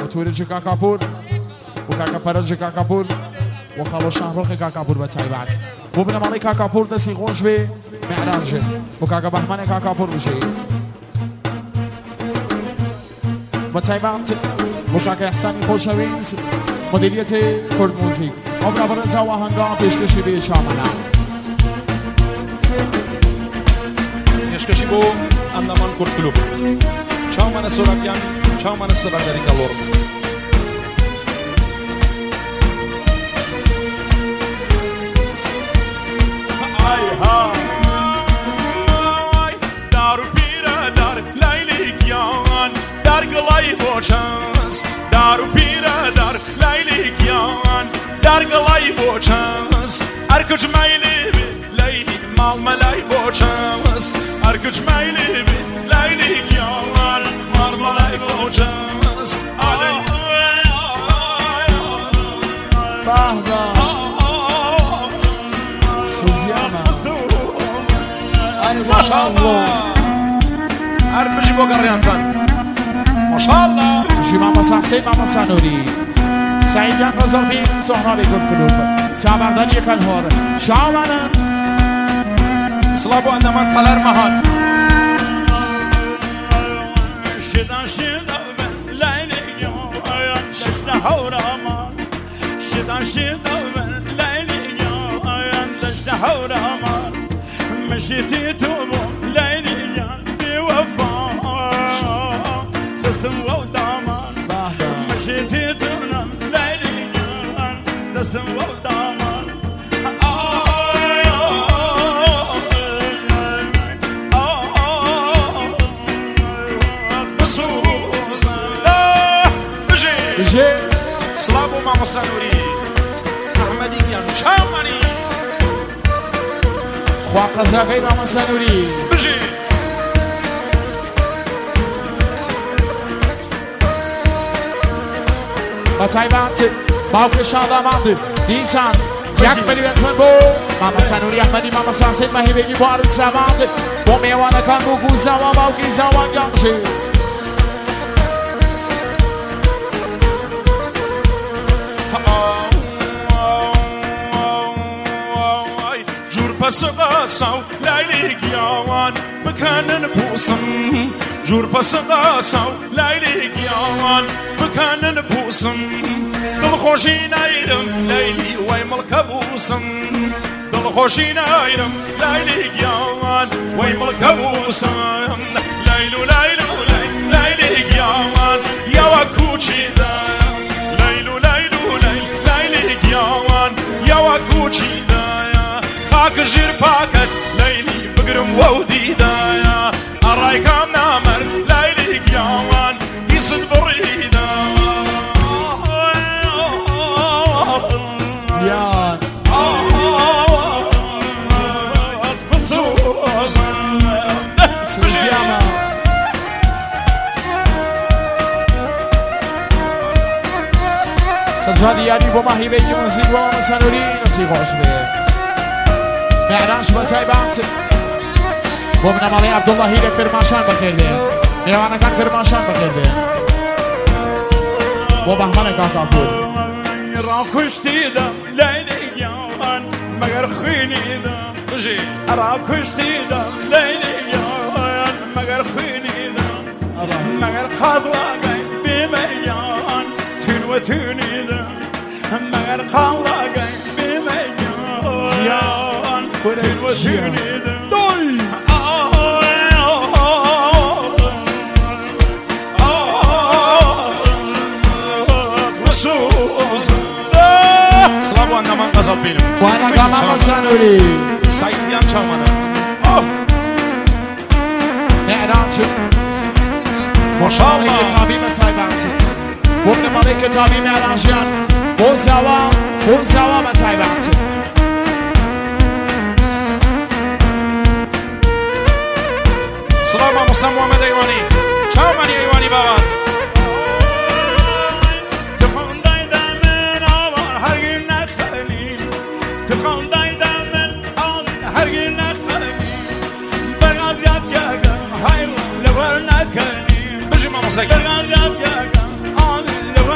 تورج کاکاپور و کاکا پرج کاکاپور و خالو شهرخ کاکاپور بتایبات و بنا مالی کاکاپور دستی خوش به معراج و کاکا بهمن کاکاپور بشه بتایبات و کاکا احسانی خوشویز مدیریت کرد موزیک عمر برزا و هنگام پیشکشی به چامنه پیشکشی بو اندامان کرد کلوب چامنه سورابیان چامنه سرادری کالور دارو پیره دار لیلیکیان در گلای بوچنس دارو پیره دار لیلیکیان در گلای بوچنس ارکج میلی بی لیلی مال ملای بوچنس ارکج میلی بی لیلیکیان مال ملای بوچنس بهبه سوزیانه ما شاء الله عارف بجيبوا قريان زان ما شاء الله جي ماما حسين ماما سانوري سعيد ينقذر بين سهرة بكل قلوب سابردان يكالهور شاوانا صلابو عندما تحلر مهان شدان شدان ليلي يوم دشت حورامان شدان شدان ليلي يوم دشت حورامان مشيتي توبو ليلي بوفا سسم ودامان مشيتي تونا ليلي سسم ودامان بجي صلابو ماما سانوري احمدي بيان شاماني خوا قزاقي ماما سانوري بجي بتایبات باوك شادامات دیسان یک میلیون تن بو ماما سانوری احمدی ماما ساسید ماهی بگی بارد سواد با میوان کان بو گوزاوا باوکی زوان گامشی جور پس قاساو لیلی گیاوان بکنن بوسم جور پس قاساو لیلی گیاوان بکنن بوسم دل خوشی نایرم لیلی وای ملک بوسم دل خوشی نایرم لیلی گیاوان وای ملک بوسم لیلو لیلو لیلی گیاوان یوا کوچی دا لیلو لیلو لیلی گیاوان یوا کوچی دا خاک جیر پاکت لیلی بگرم وودی دایا اراي كام نامر لیلی گیاوان یسد بریدا بیان سوزیاما سجادی یادی با ماهی بگی موزیک با ماما سانوری نسی خوش به معراج بتایبات با بنامالی عبداللهی لک کرماشان بخیرده میوانه کان کرماشان بخیرده با بهمن کاکاپور را کشتیدم لیلی یان مگر خینیدم بجی را کشتیدم لیلی یان مگر خینیدم مگر قضاقی بیمیان تون و تونیدم مگر قضاقی بیمیان تون و تونیدم صلابو عندما قزل فيلم وانا كمان سانوري سعيد بيان شامانا معراج ما شاء الله کتابی بتایبات وقت مالی کتابی معراجیان بوزاوا بتایبات سلام موسى محمد ايواني شاماني ايواني بابا بجي ما موسى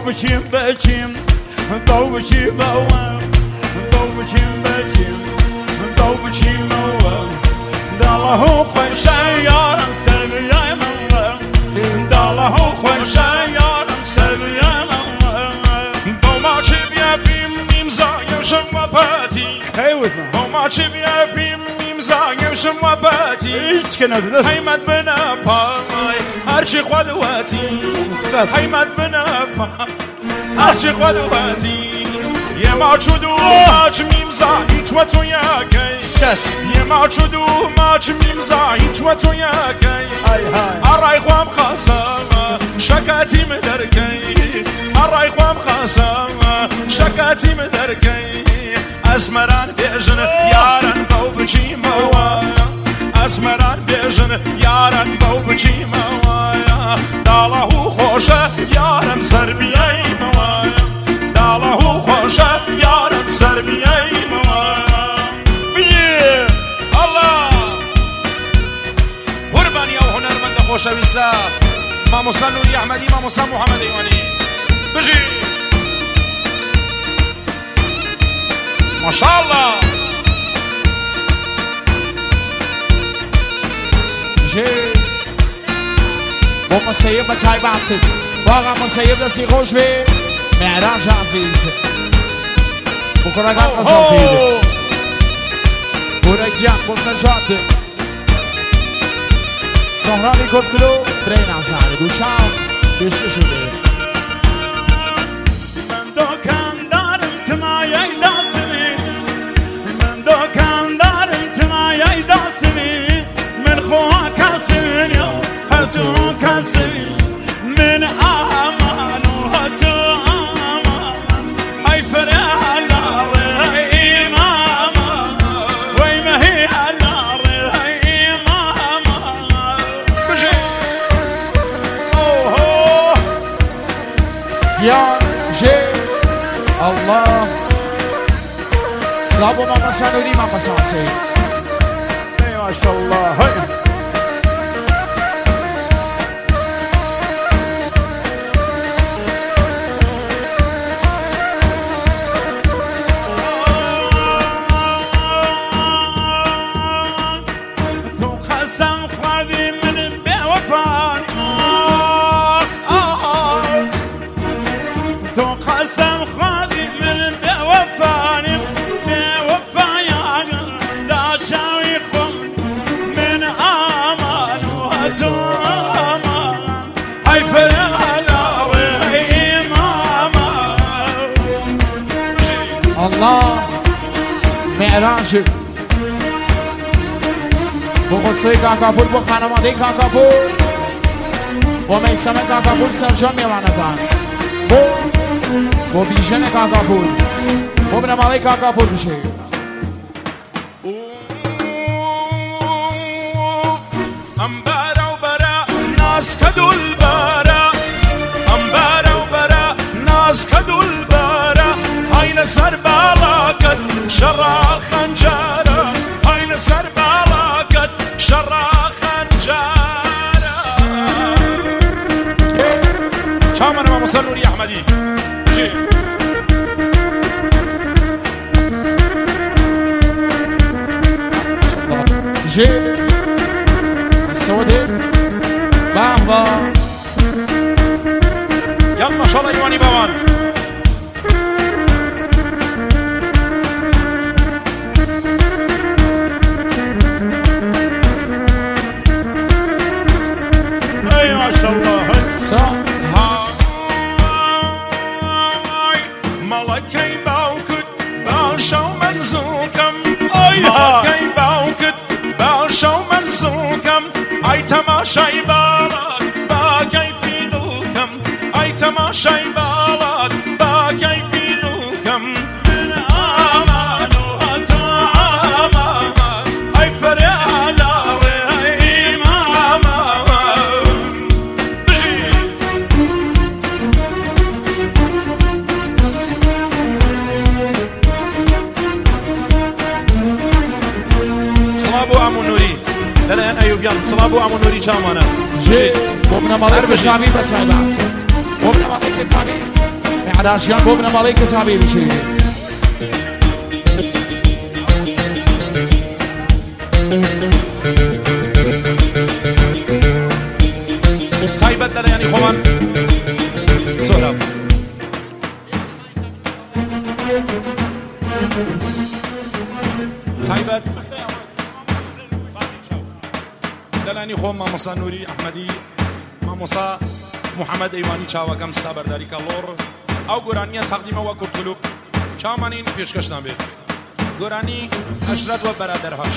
بچیم بچیم دو بچیم دو بچیم بچیم دو بچیم داله خوش یارم سربیای من داله خوش یارم سربیای من دو ماچی بیا بیم میمزایم شما پاتی دو ماچی بیا بیم میمزایم شما پاتی هیچ که نداره حیمت بنا پای هرچی خودواتی حیمت بنا پای هرچی خودواتی یه ماچ و دو ماچ میمزا هیچ و تو یکی یه ماچ و دو ماچ میمزا هیچ و تو یکی ارای خوام خاصم شکاتی مدرکی ارای خوام خاصم شکاتی مدرکی اسمران بیجن یارن باو بچیم وایا اسمران بیجن یارن باو بچیم وایا داله خوشه یارن سربیای وایا داله خوشه یارن سربیای وایا بیه الله قربانی او هنرمند خوشه بیسا ماموسا نوری احمدی ماموسا محمد ایوانی بجی ما شاء الله جي بو مسيب تايبات واقع مسيب دسي خوش بي معراج عزيز بكرة كان قصر فيدي ورجع بو سجاد سهراني كركلو برين عزاري دوشام بيشكي شده من دوكان دارم تمايي داسمي من دوكان دارم تمايي داسمي من خواك كاسمين يا هاتو كاسمين من آمان وهاتو آمان هاي فرح النار هاي ماما وي ما هي النار هاي ماما بجي اوه يا جي الله سلام ماما سانوري ماما سانسي ما شاء الله هاي تو قسم خوردی من بی‌وفایی تو قسم خوردی من بی‌وفایی بی‌وفایی لا جاوی خون من آمان و تو آمان ای فرهداوی ای ماما الله معراج بو قصه کاکاپور بو خانواده کاکاپور بو میسم کاکاپور سرجان میوانه کن بو بیژن کاکاپور بو برماله کاکاپور بشه أمبارا وبرا ناس كدو البارا أمبارا وبرا ناس كدو البارا هاي نسر بالاكت شرا خنجارا هاي نسر بالاكت شرا خنجارا شامنا ماموسا نوري أحمدي جي جي السعودي بابا يلا ما شاء الله يواني بابان اي ما شاء الله هاي ملكي باوكت باشا ومنزوكم أيها. ملكي باوكت باشا ومنزوكم اي تماشاي بالك باقي في دوكم اي تماشاي بالك باقي في دوكم من آمان وهاتو آمان اي فرهداوي اي ماما بجي صلابو عمو نوري للان ايوبيان صلابو عمو نوري شامانا جي بو برماله بشابي بتايبات بو برماله كتابي حداشیان بۆ بنەماڵەی کتابی بچێت تایبەت دەڵێنی خۆمان سۆراب تایبەت دەڵێنی خۆم مامۆستا نووری ئەحمەدی مامۆستا محەممەد ئەیوانی چاوەکەم ستا بەرداری کەڵۆڕ ئەو گۆرانیە تەقدیمەوە کورتلوک چاومانین پێشکەش نابێت گۆرانی ئەشرەت وە بەرادەرهاش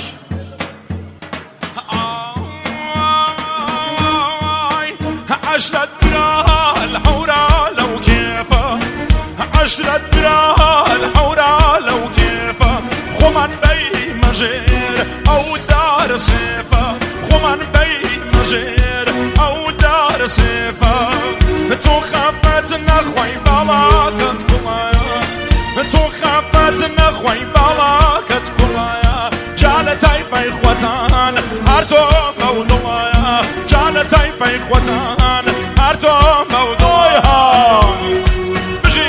عشرة برا الحورة لو كيفا عشرة برا الحورة لو كيفا خمان بي مجير أو دار سيفا خمان بي مجير أو دار سيفا تو خفت نخوي بلاكت كلايا تو خفت نخوي بلاكت كلايا جالتاي في إخوتان هرتو موضوعيا جالتاي في إخوتان هرتو موضوعيا بجي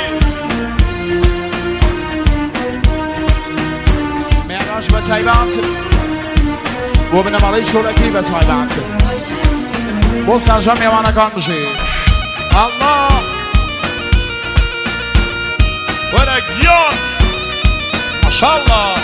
معراج بتايبات وبنماڵەی شۆرەکەی بەتایبەت بۆ سەرجەم میوانەکان بژێ الله وەرەگیان ماشاءالله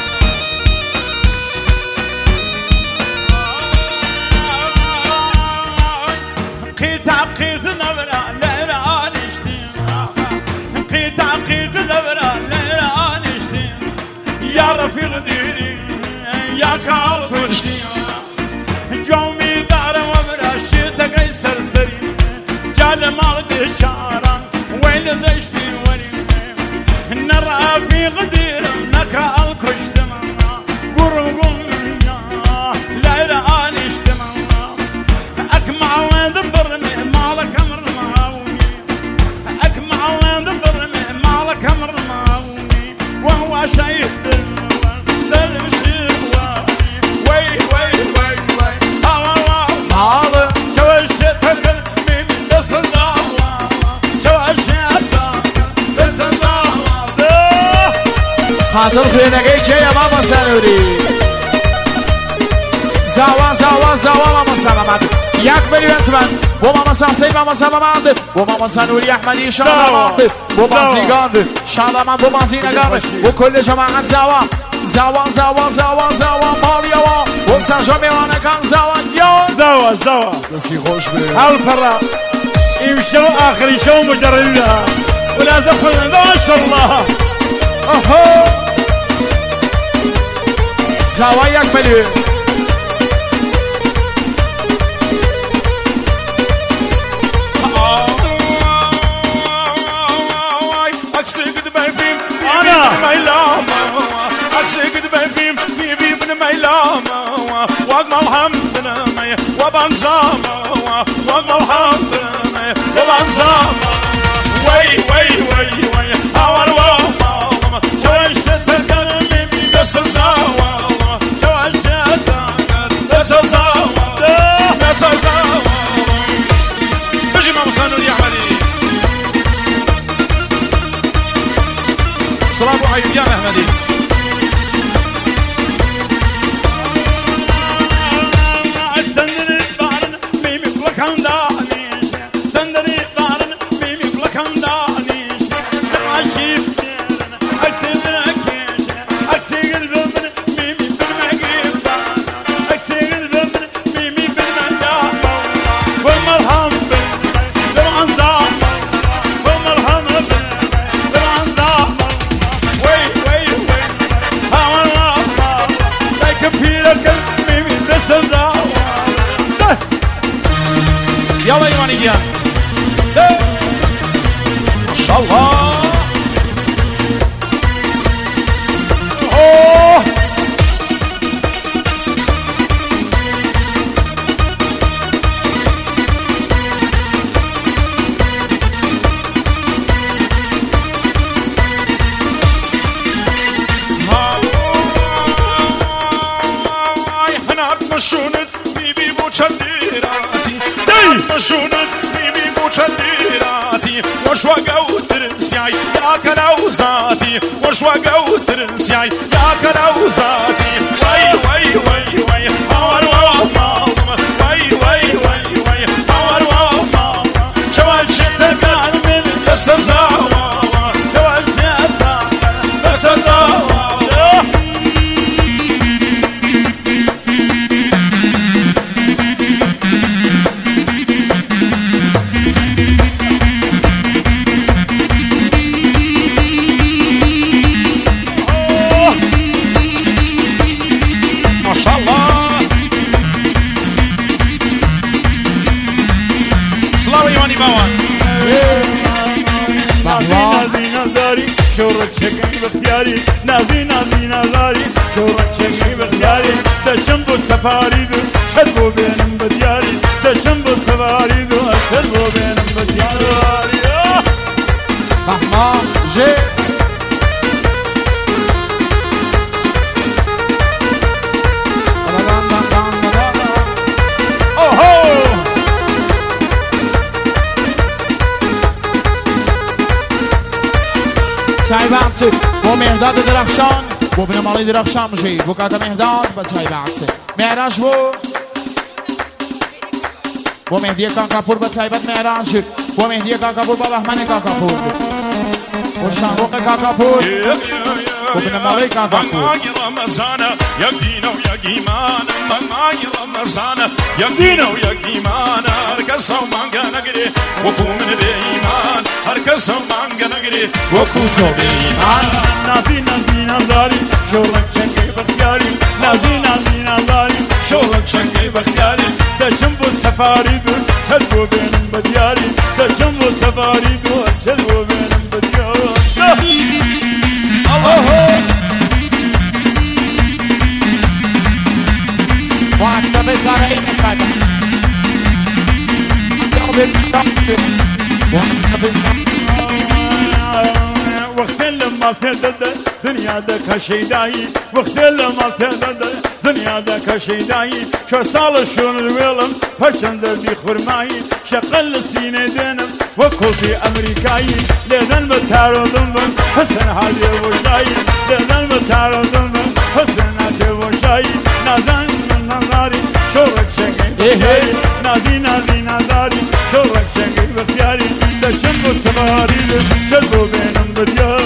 قيت نبرا ليرا نشتين قيت نبرا ليرا نشتين يا رفيق ديري يا كالبشتي جومي دار وبرا شيتك سرسري جال مال بشارة وين دشتي ولي نرى في غدير نكا الكشتم قرقم ليرا نشتم أكمع وذبر مالك أمر ماوي أكمع وذبر مالك أمر ماوي وهو شايف سلم شواني وي وي وي وي هاو شو الشتك من دسزاوا شو الشتك دسزاوا خاطر خوێنەکەی کێیە مامە سەنووری زاوا مامۆستا مەمەد یەک بریوێت من بۆ مامۆستا حوسێین مامۆستا مەمەد بۆ مامۆستا نووری ئەحمەدی شادەمان بۆ بازیگان شادەمان بۆ بازینەکان بۆ کل جەماعەت زاوا ماڵیەوە بۆ سەرجەم میوانەکان زاوا دەستی خۆش بێ هالفرا يمشوا آخر شو مجربنا ولا زفنا ما شاء الله أهو زاوا یەک بریوێت واقمع الحمد وبنزامة واقمع الحمد وبنزامة وي وي وي وي هوا الوامة شو الشتك بس الزاوة شو الشتك بس الزاوة بس الزاوة بجي ما مصانو يا أحمدي صلاة وعيد يا أحمدي يلا ايواني جيان ما شاء الله اوه مشونت بيبي بو چنديراتي مشونت بيبي وشليراتي وشوقة وترنسياي يا كلاوزاتي وشوقة وترنسياي يا كلاوزاتي وي وي وي وي اور وماما وي وي وي وي اور وماما شواشنا كان من السزاوة شواشنا كان من السزاوة شورك شقي بختياري نازي نازي نازاري شورك شقي بختياري دشنبو سفاري دو شربو بينم بدياري دشنبو سفاري دو شربو بينم بدياري مهما جي سایبانتی با مهداد درخشان با بنمالی درخشان میشید با کاتا مهداد با سایبانتی معراج با مهدی کاکاپور با سایبت معراج با مهدی کاکاپور با بهمن کاکاپور با شاهروق کاکاپور با بنمالی کاکاپور رمضان یک دین و یک ایمان مای رمضان یک دین و یک ایمان هر کس مانگا نگیری و کو من به ایمان هر کس مانگا نگیری و کو تو به ایمان نازی نازی نازاری شورک شقی بختیاری نازی نازی نازاری شورک شقی بختیاری دشنبو سفاری دو چلبو بینم بدیاری دشنبو سفاری دو چلبو بینم بدیاری الله وقتا به سر این اسکایبا وقتا به سر وقت لما تدد دنیا دکا شیدایی وقت لما تدد دنیا دکا شیدایی شو سال شون الویلم پشند بی خرمایی شقل سینه دینم و کلفی امریکایی لیدن بتاردم بن حسن حالی وشایی لیدن بتاردم بن حسن حالی وشایی نازن من نظاری شورک شقی بختیاری نازی نازی نازاری شورک شقی بختیاری دشنبو سفاری شلبو بینم بدیاری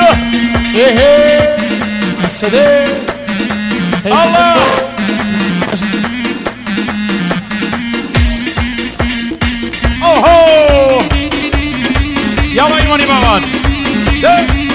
السلام الله اوه يلا ايماني بابان